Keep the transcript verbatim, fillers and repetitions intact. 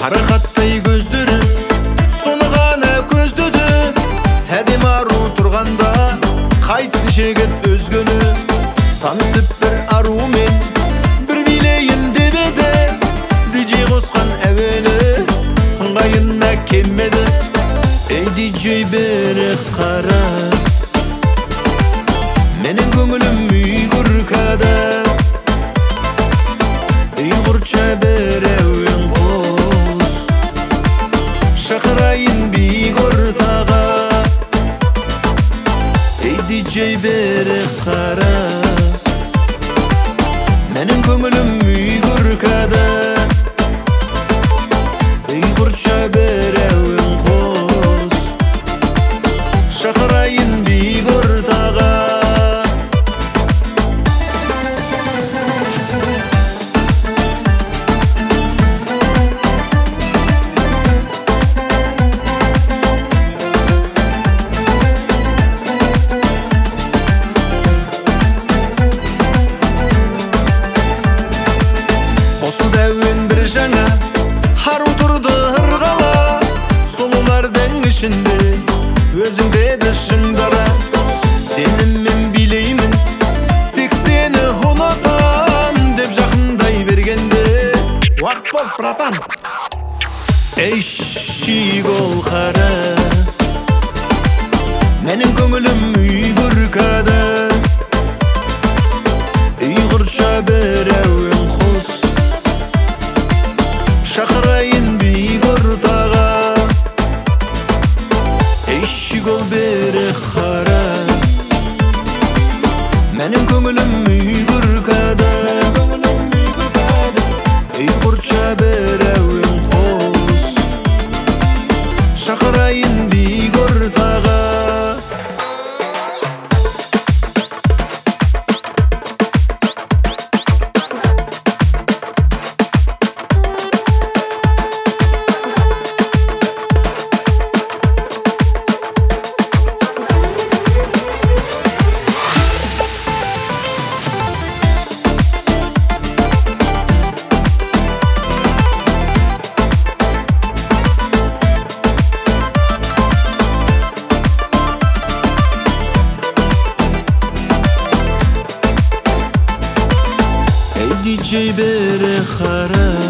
Қарақаттай көздері соны ғана көздеді. Әдем ару тұрғанда қайтсын жігіт өзгені. Танысып бір арумен бір билейін деп еді. Диджей қосқан әуені ыңғайына келмеді. Ей диджей бері қара, менің көңілім үй күркада. Ұйғырша бір әуен қос, шақырайын биік ортаға. Ей диджей бері қара, менің көңілім үй күркада. Ұйғырша бір әуен қос, шақырайын биік ортаға. Қосылды әуен бір жаңа, ару тұрды ырғала. Сұлулардың ішінде өзің деді шыңдара. Сеніммен билеймін, тек сені ұнатам деп жақындай бергенде уақыт бол, братан. Ей шигол қара, менің көңілім үй күркада. Ұйғырша бір әуен қос, шақырайын биік ортаға. Ей шигол бері қара, менің көңілім үй күркада. Ұйғырша бір әуен қос, шақырайын биік ортаға. Диджей бері қара,